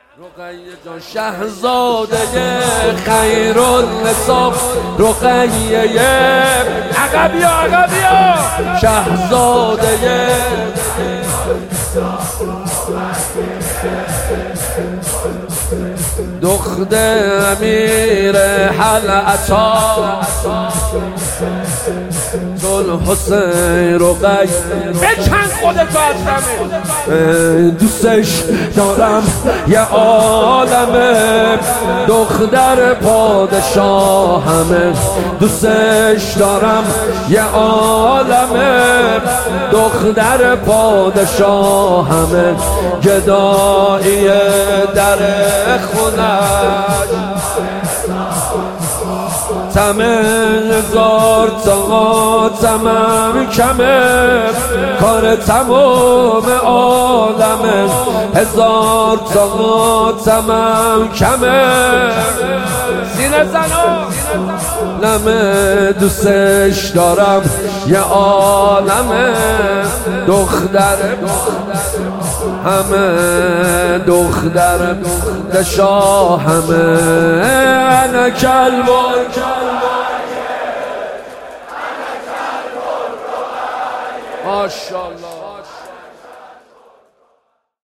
رقیه جان شهزاده خیرالنساب، رقیه عقبیا شهزاده دختر امیر حلعتا حسین رقی بکن خودتو از دمه. دوستش دارم یه عالمه، دختر پادشاهمه. دوستش دارم یه عالمه، دختر پادشاهمه. گدایی در خونش تمه هزار تا تمام کمه، کار تمام عالمه. هزار تا تمام کمه، سینه زنو نمه. دوستش دارم یه عالمه، دختر همه، دختر شاهمه. انا کلب ماشاءالله.